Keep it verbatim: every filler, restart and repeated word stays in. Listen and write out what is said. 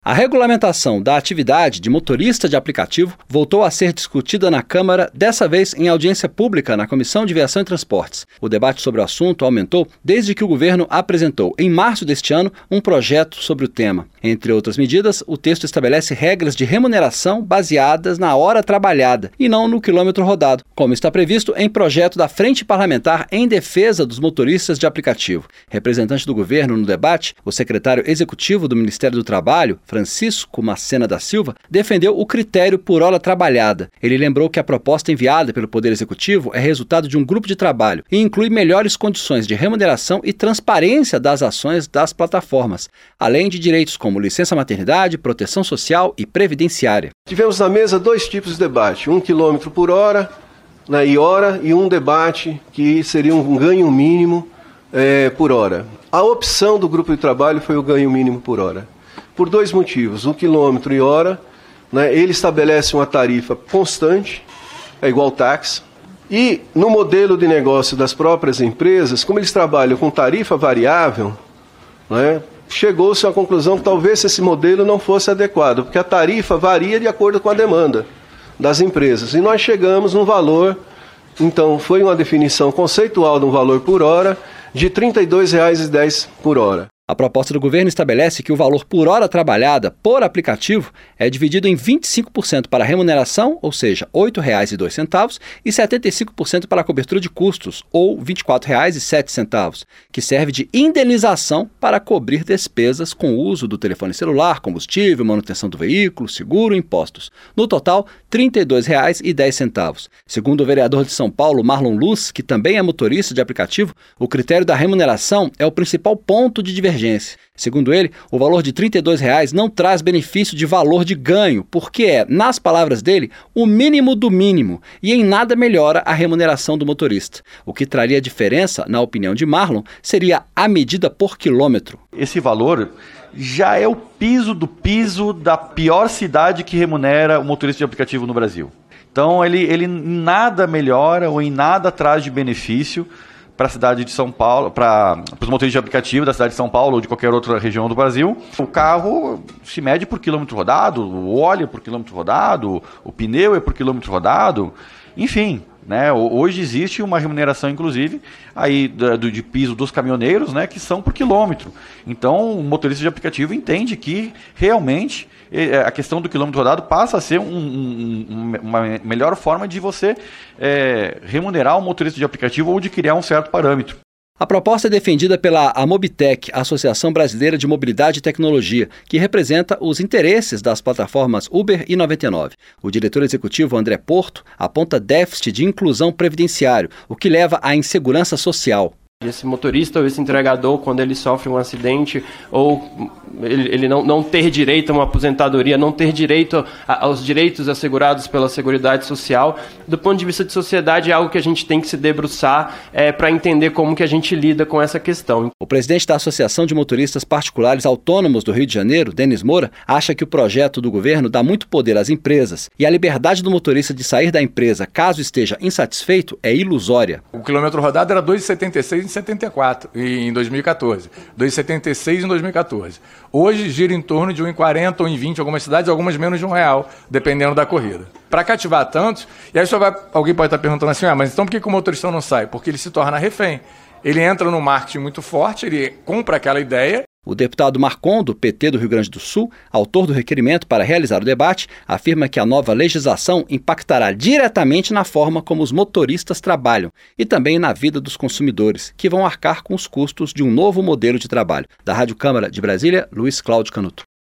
A regulamentação da atividade de motorista de aplicativo voltou a ser discutida na Câmara, dessa vez em audiência pública na Comissão de Viação e Transportes. O debate sobre o assunto aumentou desde que o governo apresentou, em março deste ano, um projeto sobre o tema. Entre outras medidas, o texto estabelece regras de remuneração baseadas na hora trabalhada e não no quilômetro rodado, como está previsto em projeto da Frente Parlamentar em Defesa dos Motoristas de Aplicativo. Representante do governo no debate, o secretário executivo do Ministério do Trabalho, Francisco Macena da Silva, defendeu o critério por hora trabalhada. Ele lembrou que a proposta enviada pelo Poder Executivo é resultado de um grupo de trabalho e inclui melhores condições de remuneração e transparência das ações das plataformas, além de direitos como licença maternidade, proteção social e previdenciária. Tivemos na mesa dois tipos de debate, um quilômetro por hora né, e hora e um debate que seria um ganho mínimo é, por hora. A opção do grupo de trabalho foi o ganho mínimo por hora. Por dois motivos, um quilômetro e hora, né, ele estabelece uma tarifa constante, é igual táxi, e no modelo de negócio das próprias empresas, como eles trabalham com tarifa variável, né, chegou-se à conclusão que talvez esse modelo não fosse adequado, porque a tarifa varia de acordo com a demanda das empresas. E nós chegamos num valor, então foi uma definição conceitual de um valor por hora de trinta e dois reais e dez centavos por hora. A proposta do governo estabelece que o valor por hora trabalhada por aplicativo é dividido em vinte e cinco por cento para remuneração, ou seja, oito reais e dois centavos, e setenta e cinco por cento para a cobertura de custos, ou vinte e quatro reais e sete centavos, que serve de indenização para cobrir despesas com o uso do telefone celular, combustível, manutenção do veículo, seguro e impostos. No total, trinta e dois reais e dez centavos. Segundo o vereador de São Paulo, Marlon Luz, que também é motorista de aplicativo, o critério da remuneração é o principal ponto de divergência. Segundo ele, o valor de trinta e dois reais não traz benefício de valor de ganho, porque é, nas palavras dele, o mínimo do mínimo e em nada melhora a remuneração do motorista. O que traria diferença, na opinião de Marlon, seria a medida por quilômetro. Esse valor já é o piso do piso da pior cidade que remunera o motorista de aplicativo no Brasil. Então ele, ele em nada melhora ou em nada traz de benefício para a cidade de São Paulo, para os motoristas de aplicativo da cidade de São Paulo ou de qualquer outra região do Brasil. O carro se mede por quilômetro rodado, o óleo é por quilômetro rodado, o pneu é por quilômetro rodado, enfim. Né, hoje existe uma remuneração, inclusive, aí do, de piso dos caminhoneiros, né, que são por quilômetro. Então, o motorista de aplicativo entende que realmente a questão do quilômetro rodado passa a ser um, um, uma melhor forma de você é, remunerar o motorista de aplicativo ou de criar um certo parâmetro. A proposta é defendida pela Amobitec, Associação Brasileira de Mobilidade e Tecnologia, que representa os interesses das plataformas Uber e noventa e nove. O diretor executivo André Porto aponta déficit de inclusão previdenciário, o que leva à insegurança social. Esse motorista ou esse entregador, quando ele sofre um acidente ou ele, ele não, não ter direito a uma aposentadoria, não ter direito a, aos direitos assegurados pela Seguridade Social, do ponto de vista de sociedade é algo que a gente tem que se debruçar é, para entender como que a gente lida com essa questão. O presidente da Associação de Motoristas Particulares Autônomos do Rio de Janeiro, Denis Moura, acha que o projeto do governo dá muito poder às empresas e a liberdade do motorista de sair da empresa caso esteja insatisfeito é ilusória. O quilômetro rodado era dois reais e setenta e seis centavos em setenta e quatro, em dois mil e quatorze. dois reais e setenta e seis em dois mil e quatorze. Hoje gira em torno de um real e quarenta ou um real e vinte em algumas cidades, algumas menos de um real, dependendo da corrida. Para cativar tantos, e aí só vai, alguém pode estar perguntando assim, ah, mas então por que, que o motorista não sai? Porque ele se torna refém. Ele entra no marketing muito forte, ele compra aquela ideia. O deputado Marcon, do P T do Rio Grande do Sul, autor do requerimento para realizar o debate, afirma que a nova legislação impactará diretamente na forma como os motoristas trabalham e também na vida dos consumidores, que vão arcar com os custos de um novo modelo de trabalho. Da Rádio Câmara de Brasília, Luiz Cláudio Canuto.